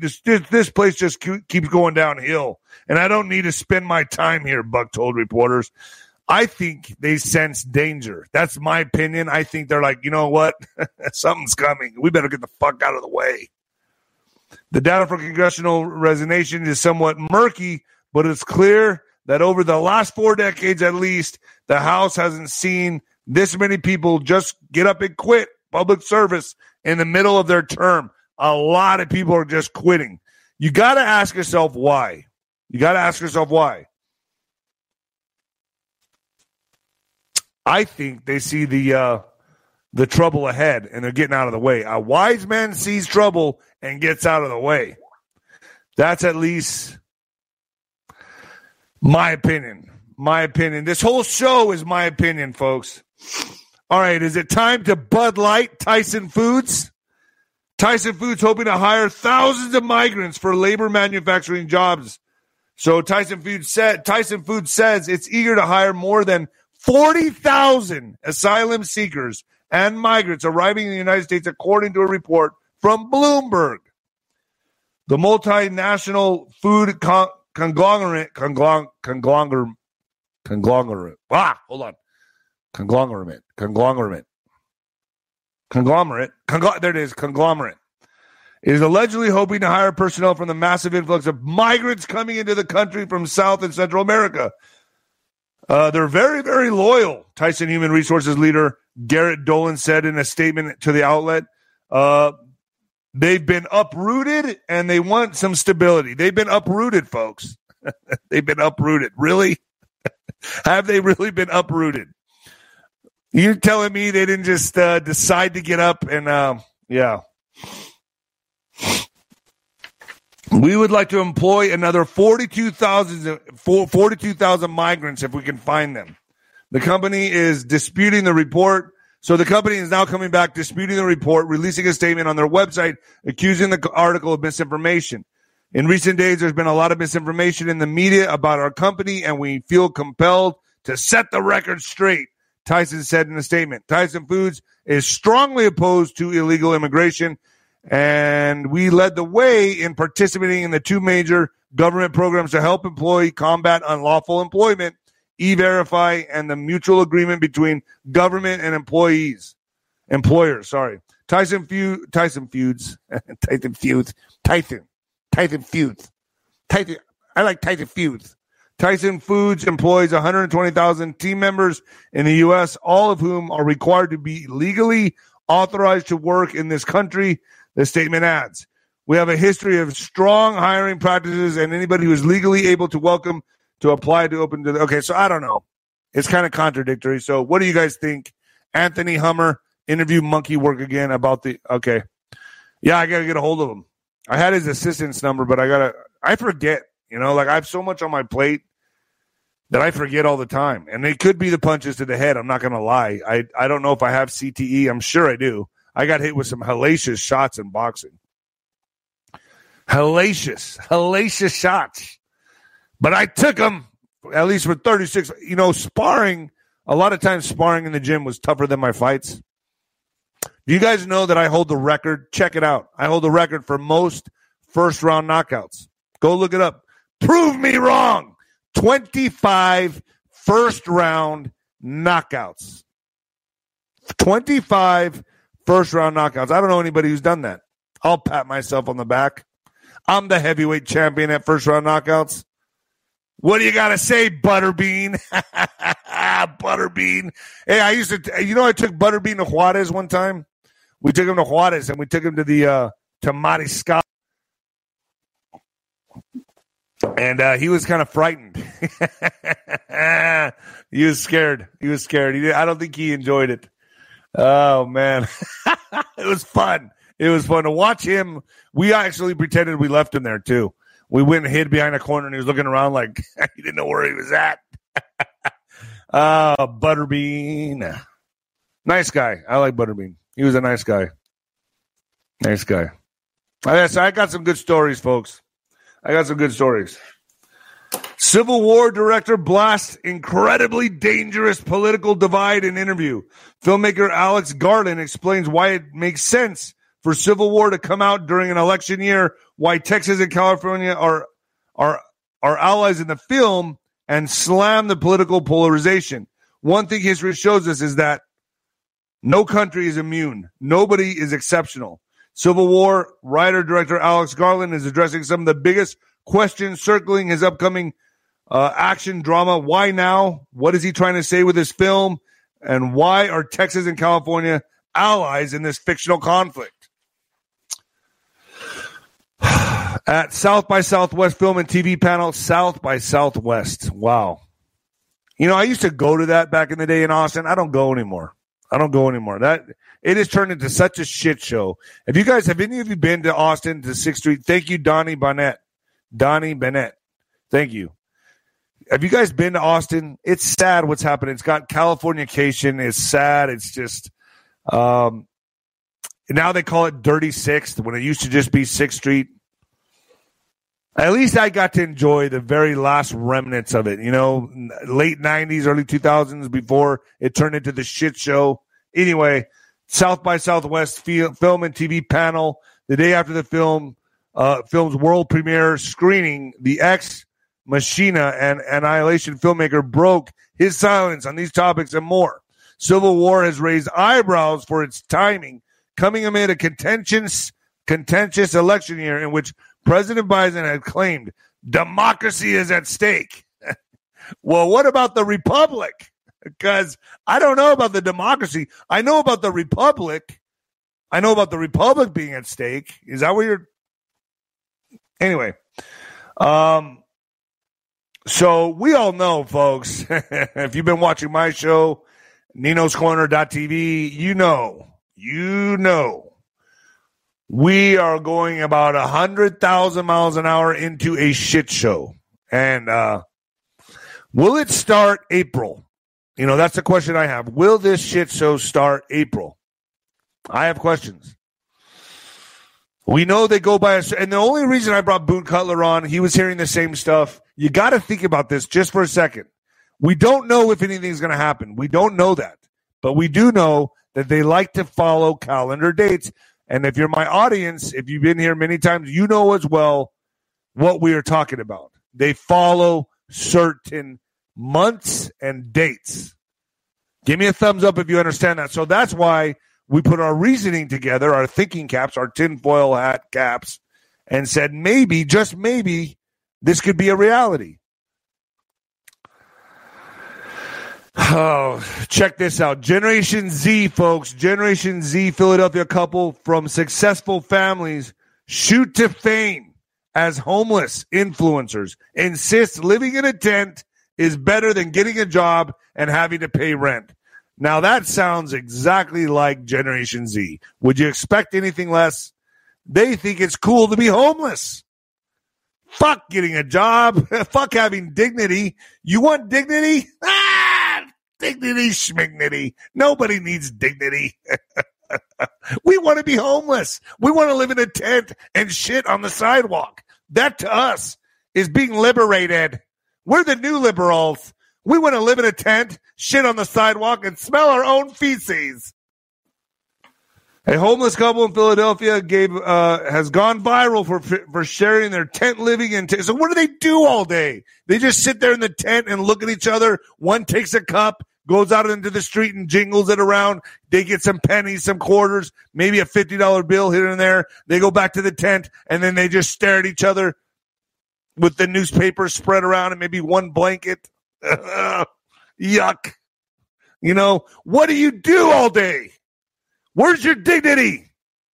keeps going downhill, and I don't need to spend my time here, Buck told reporters. I think they sense danger. That's my opinion. I think they're like, you know what? Something's coming. We better get the fuck out of the way. The data for congressional resignation is somewhat murky, but it's clear that over the last 4 decades at least, the House hasn't seen this many people just get up and quit public service in the middle of their term. A lot of people are just quitting. You got to ask yourself why. I think they see the trouble ahead and they're getting out of the way. A wise man sees trouble and gets out of the way. That's at least my opinion. This whole show is my opinion, folks. All right, is it time to Bud Light Tyson Foods? Tyson Foods hoping to hire thousands of migrants for labor manufacturing jobs. So Tyson Foods says it's eager to hire more than 40,000 asylum seekers and migrants arriving in the United States, according to a report from Bloomberg. The multinational food conglomerate. Is allegedly hoping to hire personnel from the massive influx of migrants coming into the country from South and Central America. They're very, very loyal, Tyson Human Resources leader Garrett Dolan said in a statement to the outlet. They've been uprooted and they want some stability. They've been uprooted, folks. They've been uprooted. Really? Have they really been uprooted? You're telling me they didn't just decide to get up and, yeah. We would like to employ another 42,000 migrants if we can find them. The company is disputing the report. So the company is now coming back, disputing the report, releasing a statement on their website, accusing the article of misinformation. In recent days, there's been a lot of misinformation in the media about our company, and we feel compelled to set the record straight, Tyson said in a statement. Tyson Foods is strongly opposed to illegal immigration, and we led the way in participating in the 2 major government programs to help combat unlawful employment, E-Verify, and the mutual agreement between government and employers. Tyson Foods. I like Tyson Foods. Tyson Foods employs 120,000 team members in the U.S., all of whom are required to be legally authorized to work in this country. The statement adds, we have a history of strong hiring practices, and anybody who is legally able to welcome to apply to open to the... Okay, so I don't know. It's kind of contradictory. So what do you guys think? Anthony Hummer, interview monkey work again about the... Okay. Yeah, I got to get a hold of him. I had his assistant's number, but I forget. You know, like I have so much on my plate that I forget all the time. And it could be the punches to the head. I'm not going to lie. I don't know if I have CTE. I'm sure I do. I got hit with some hellacious shots in boxing. Hellacious shots. But I took them, at least for 36. You know, sparring, a lot of times sparring in the gym was tougher than my fights. Do you guys know that I hold the record? Check it out. I hold the record for most first-round knockouts. Go look it up. Prove me wrong. 25 first-round knockouts. 25 first-round knockouts. I don't know anybody who's done that. I'll pat myself on the back. I'm the heavyweight champion at first-round knockouts. What do you got to say, Butterbean? Butterbean. Hey, I took Butterbean to Juarez one time. We took him to Juarez, and we took him to the to Mariscal. And he was kind of frightened. He was scared. I don't think he enjoyed it. Oh, man. It was fun. It was fun to watch him. We actually pretended we left him there, too. We went and hid behind a corner, and he was looking around like he didn't know where he was at. Butterbean. Nice guy. I like Butterbean. He was a nice guy. Nice guy. I got some good stories, folks. I got some good stories. Civil War director blasts incredibly dangerous political divide in interview. Filmmaker Alex Garland explains why it makes sense for Civil War to come out during an election year, why Texas and California are allies in the film, and slam the political polarization. One thing history shows us is that no country is immune. Nobody is exceptional. Civil War writer-director Alex Garland is addressing some of the biggest questions circling his upcoming action drama. Why now? What is he trying to say with this film? And why are Texas and California allies in this fictional conflict? At South by Southwest Film and TV panel, South by Southwest. Wow. I used to go to that back in the day in Austin. I don't go anymore. That it has turned into such a shit show. Have any of you been to Austin to 6th Street? Thank you, Donnie Bennett. Thank you. Have you guys been to Austin? It's sad what's happening. It's got Californication. It's sad. It's just now they call it Dirty 6th when it used to just be 6th Street. At least I got to enjoy the very last remnants of it, late 90s, early 2000s before it turned into the shit show. Anyway, South by Southwest film and TV panel, the day after the film's world premiere screening, the Ex Machina and Annihilation filmmaker broke his silence on these topics and more. Civil War has raised eyebrows for its timing, coming amid a contentious election year in which President Biden had claimed democracy is at stake. Well, what about the republic? Because I don't know about the democracy. I know about the republic. I know about the republic being at stake. Is that what you're... Anyway. So we all know, folks, if you've been watching my show, Nino'sCorner.tv, you know, we are going about 100,000 miles an hour into a shit show. And will it start April? That's the question I have. Will this shit show start April? I have questions. We know they go by and the only reason I brought Boone Cutler on, he was hearing the same stuff. You got to think about this just for a second. We don't know if anything's going to happen. We don't know that. But we do know that they like to follow calendar dates. And if you're my audience, if you've been here many times, you know as well what we are talking about. They follow certain months and dates. Give me a thumbs up if you understand that. So that's why we put our reasoning together, our thinking caps, our tinfoil hat caps, and said maybe, just maybe, this could be a reality. Oh, check this out. Generation Z, folks. Generation Z Philadelphia couple from successful families shoot to fame as homeless influencers. Insist living in a tent is better than getting a job and having to pay rent. Now, that sounds exactly like Generation Z. Would you expect anything less? They think it's cool to be homeless. Fuck getting a job. Fuck having dignity. You want dignity? Dignity, schmignity. Nobody needs dignity. We want to be homeless. We want to live in a tent and shit on the sidewalk. That to us is being liberated. We're the new liberals. We want to live in a tent, shit on the sidewalk, and smell our own feces. A homeless couple in Philadelphia has gone viral for sharing their tent living in. So what do they do all day? They just sit there in the tent and look at each other. One takes a cup, goes out into the street and jingles it around. They get some pennies, some quarters, maybe a $50 bill here and there. They go back to the tent, and then they just stare at each other with the newspaper spread around and maybe one blanket. Yuck. You know, what do you do all day? Where's your dignity?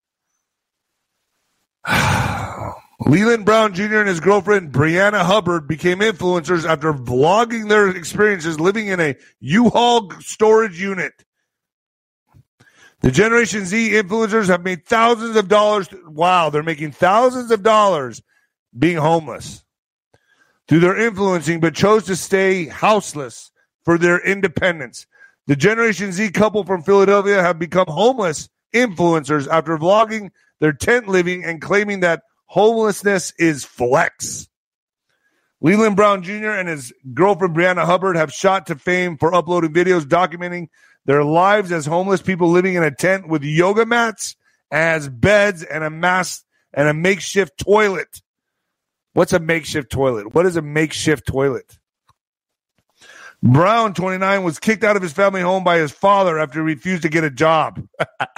Leland Brown Jr. and his girlfriend, Brianna Hubbard, became influencers after vlogging their experiences living in a U-Haul storage unit. The Generation Z influencers have made thousands of dollars. Wow, they're making thousands of dollars being homeless through their influencing, but chose to stay houseless for their independence. The Generation Z couple from Philadelphia have become homeless influencers after vlogging their tent living and claiming that homelessness is flex. Leland Brown Jr. and his girlfriend Brianna Hubbard have shot to fame for uploading videos documenting their lives as homeless people living in a tent with yoga mats as beds and a makeshift toilet. What's a makeshift toilet? What is a makeshift toilet? Brown, 29, was kicked out of his family home by his father after he refused to get a job.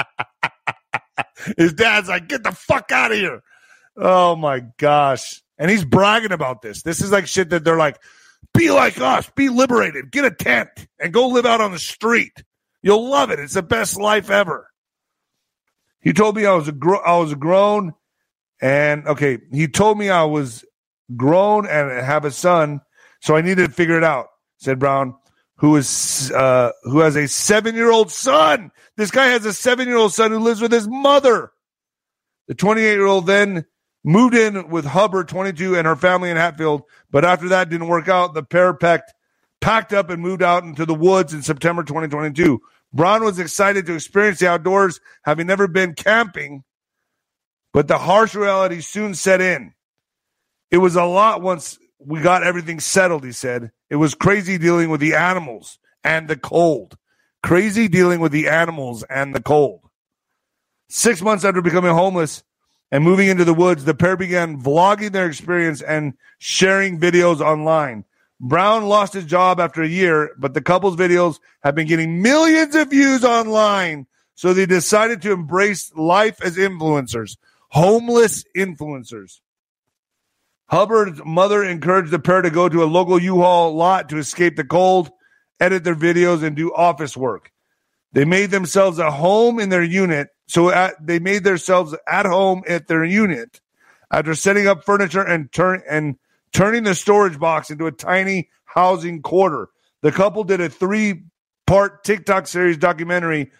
His dad's like, get the fuck out of here. Oh, my gosh. And he's bragging about this. This is like shit that they're like, be like us, be liberated, get a tent, and go live out on the street. You'll love it. It's the best life ever. He told me I was grown, and, okay, he told me I was grown and have a son, so I needed to figure it out, said Brown, who has a 7-year-old son. This guy has a 7-year-old son who lives with his mother. The 28-year-old then moved in with Hubbard, 22, and her family in Hatfield, but after that didn't work out. The pair packed up and moved out into the woods in September 2022. Brown was excited to experience the outdoors, having never been camping, but the harsh reality soon set in. It was a lot once we got everything settled, he said. It was crazy dealing with the animals and the cold. Crazy dealing with the animals and the cold. 6 months after becoming homeless and moving into the woods, the pair began vlogging their experience and sharing videos online. Brown lost his job after a year, but the couple's videos have been getting millions of views online, so they decided to embrace life as influencers, homeless influencers. Hubbard's mother encouraged the pair to go to a local U-Haul lot to escape the cold, edit their videos, and do office work. They made themselves a home in their unit, they made themselves at home at their unit after setting up furniture and turning the storage box into a tiny housing quarter. The couple did a 3-part TikTok series documenting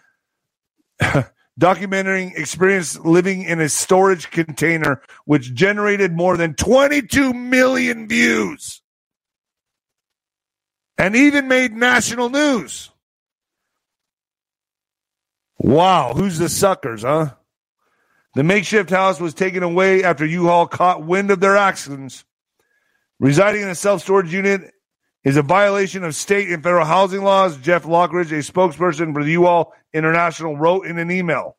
experience living in a storage container, which generated more than 22 million views and even made national news. Wow, who's the suckers, huh? The makeshift house was taken away after U-Haul caught wind of their actions. Residing in a self-storage unit is a violation of state and federal housing laws, Jeff Lockridge, a spokesperson for the U-Haul International, wrote in an email.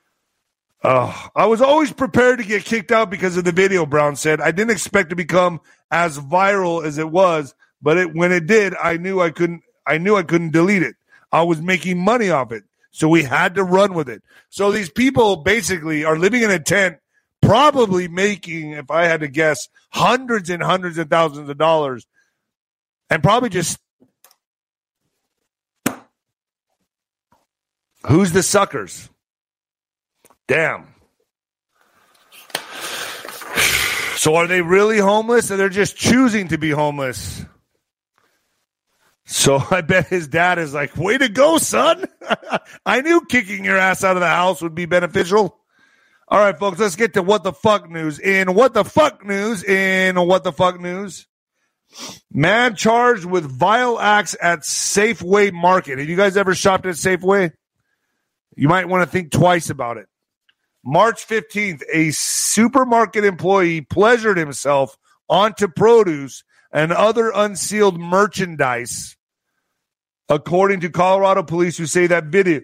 I was always prepared to get kicked out because of the video, Brown said. I didn't expect to become as viral as it was, but when it did, I knew I couldn't delete it. I was making money off it, so we had to run with it. So these people basically are living in a tent, probably making, if I had to guess, hundreds and hundreds of thousands of dollars, and probably just, who's the suckers? Damn. So are they really homeless, or they're just choosing to be homeless? So I bet his dad is like, way to go, son. I knew kicking your ass out of the house would be beneficial. All right, folks, let's get to what the fuck news. In what the fuck news, man charged with vile acts at Safeway Market. Have you guys ever shopped at Safeway? You might want to think twice about it. March 15th, a supermarket employee pleasured himself onto produce and other unsealed merchandise, according to Colorado police, who say that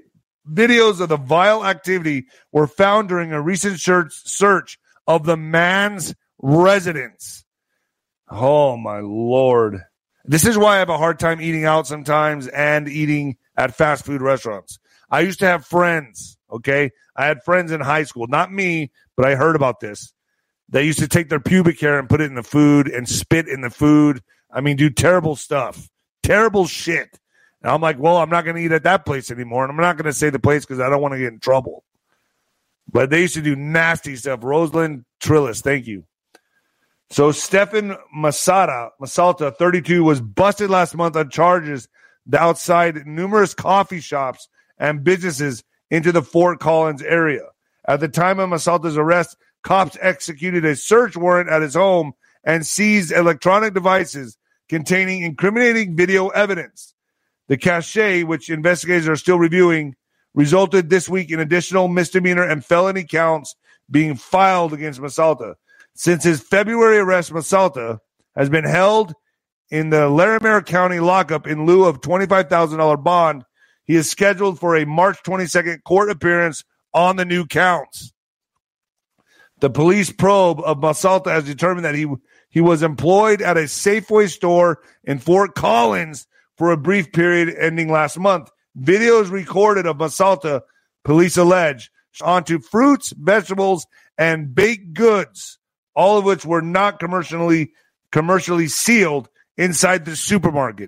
videos of the vile activity were found during a recent search of the man's residence. Oh, my Lord. This is why I have a hard time eating out sometimes and eating at fast food restaurants. I used to have friends, okay? I had friends in high school. Not me, but I heard about this. They used to take their pubic hair and put it in the food and spit in the food. I mean, do terrible stuff. Terrible shit. And I'm like, well, I'm not going to eat at that place anymore. And I'm not going to say the place because I don't want to get in trouble. But they used to do nasty stuff. Rosalind Trillis, thank you. So Stefan Masalta, 32, was busted last month on charges outside numerous coffee shops and businesses into the Fort Collins area. At the time of Masalta's arrest, cops executed a search warrant at his home and seized electronic devices containing incriminating video evidence. The cache, which investigators are still reviewing, resulted this week in additional misdemeanor and felony counts being filed against Masalta. Since his February arrest, Masalta has been held in the Larimer County lockup in lieu of $25,000 bond. He is scheduled for a March 22nd court appearance on the new counts. The police probe of Masalta has determined that he was employed at a Safeway store in Fort Collins for a brief period ending last month. Videos recorded of Masalta, police allege, onto fruits, vegetables, and baked goods, all of which were not commercially sealed inside the supermarket.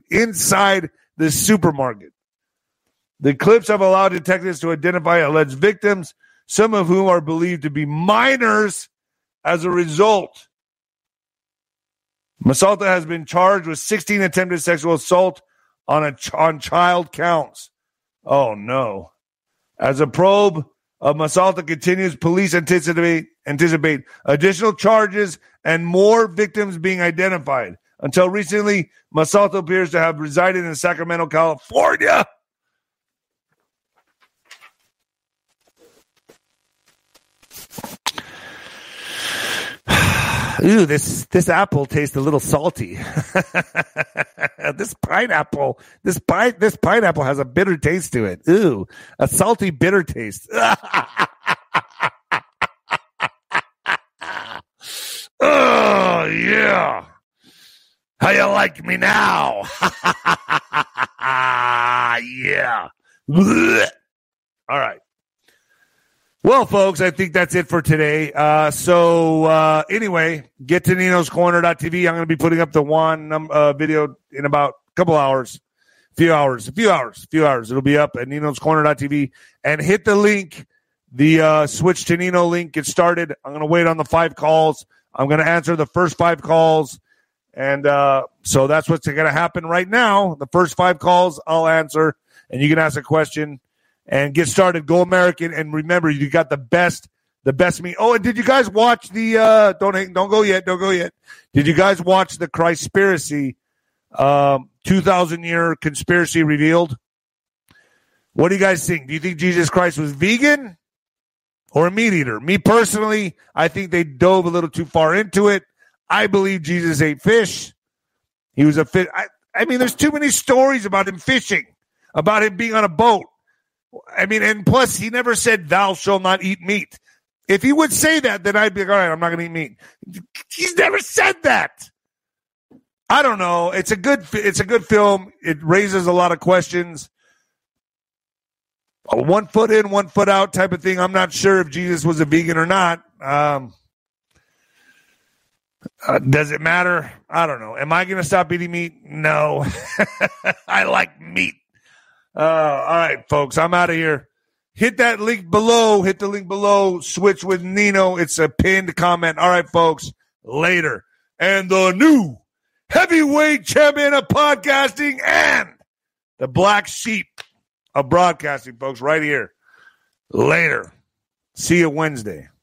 The clips have allowed detectives to identify alleged victims, some of whom are believed to be minors as a result. Masalta has been charged with 16 attempted sexual assault on child counts. Oh, no. As a probe of Masalta continues, police anticipate additional charges and more victims being identified. Until recently, Masalta appears to have resided in Sacramento, California. Ooh, this apple tastes a little salty. This pineapple has a bitter taste to it. Ooh, a salty, bitter taste. Oh, yeah. How you like me now? Yeah. All right. Well, folks, I think that's it for today. Anyway, get to Nino'sCorner.tv. I'm going to be putting up the one video in about a couple hours, a few hours. It'll be up at Nino'sCorner.tv. And hit the link, the Switch to Nino link. Get started. I'm going to wait on the 5 calls. I'm going to answer the first 5 calls. And so that's what's going to happen right now. The first 5 calls I'll answer, and you can ask a question. And get started. Go American. And remember, you got the best meat. Oh, and did you guys watch the don't go yet. Did you guys watch the Christspiracy 2,000-year conspiracy revealed? What do you guys think? Do you think Jesus Christ was vegan or a meat eater? Me personally, I think they dove a little too far into it. I believe Jesus ate fish. He was a fish. I mean, there's too many stories about him fishing, about him being on a boat. I mean, and plus, he never said, "Thou shalt not eat meat." If he would say that, then I'd be like, all right, I'm not going to eat meat. He's never said that. I don't know. It's a good film. It raises a lot of questions. A 1 foot in, 1 foot out type of thing. I'm not sure if Jesus was a vegan or not. Does it matter? I don't know. Am I going to stop eating meat? No. I like meat. All right, folks, I'm out of here. Hit that link below. Hit the link below. Switch with Nino. It's a pinned comment. All right, folks, later. And the new heavyweight champion of podcasting and the black sheep of broadcasting, folks, right here. Later. See you Wednesday.